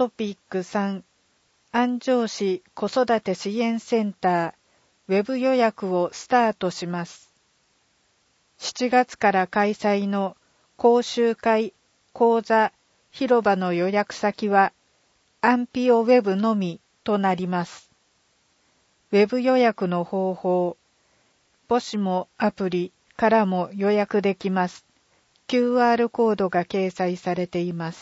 トピック3、安城市子育て支援センター、ウェブ予約をスタートします。7月から開催の講習会、講座、広場の予約先は、アンピオウェブのみとなります。ウェブ予約の方法、母子もアプリからも予約できます。QR コードが掲載されています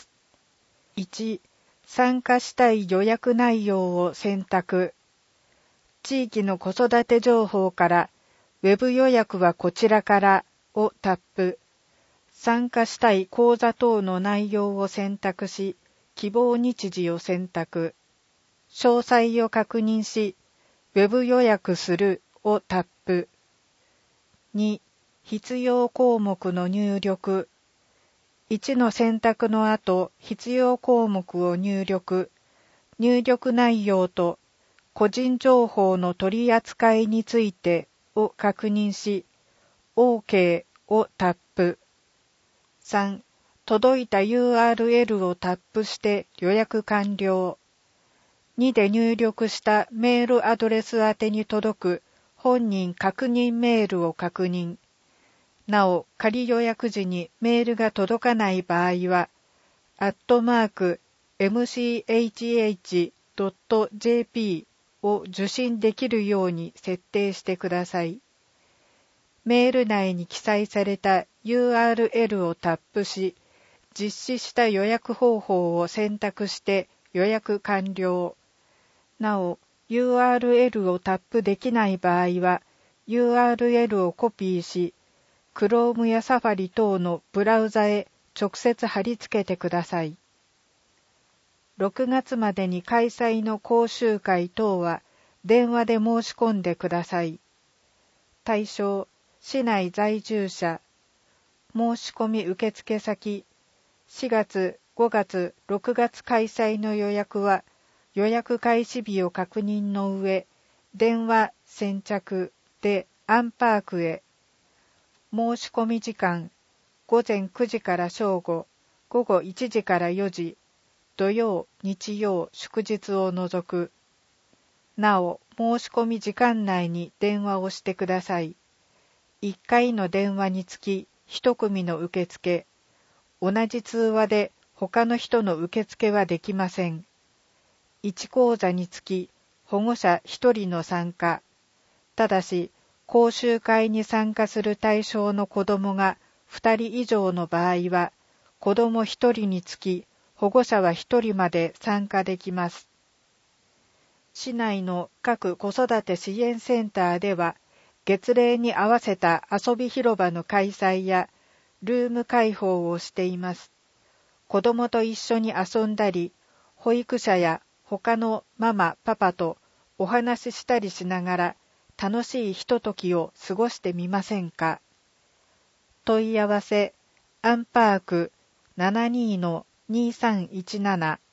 。1、参加したい予約内容を選択。地域の子育て情報から、ウェブ予約はこちらからをタップ。参加したい講座等の内容を選択し、希望日時を選択。詳細を確認し、ウェブ予約するをタップ。2、必要項目の入力。1の選択の後、必要項目を入力。入力内容と個人情報の取り扱いについてを確認し、OK をタップ。3、届いた URL をタップして予約完了。2で入力したメールアドレス宛てに届く本人確認メールを確認。なお、仮予約時にメールが届かない場合は、@mchh.jp を受信できるように設定してください。メール内に記載された URL をタップし、実施した予約方法を選択して予約完了。なお、URL をタップできない場合は、URL をコピーし、Chrome や Safari 等のブラウザへ直接貼り付けてください。6月までに開催の講習会等は電話で申し込んでください。対象、市内在住者。申し込み受付先。4月、5月、6月開催の予約は予約開始日を確認の上、電話先着でアンパークへ。申し込み時間、午前9時から正午、午後1時から4時、土曜、日曜、祝日を除く。なお、申し込み時間内に電話をしてください。1回の電話につき1組の受付。同じ通話で他の人の受付はできません。1講座につき保護者1人の参加。ただし、講習会に参加する対象の子どもが2人以上の場合は、子ども1人につき保護者は1人まで参加できます。市内の各子育て支援センターでは、月例に合わせた遊び広場の開催やルーム開放をしています。子どもと一緒に遊んだり、保育者や他のママ、パパとお話ししたりしながら楽しいひとときを過ごしてみませんか。問い合わせ、アンパーク 72-2317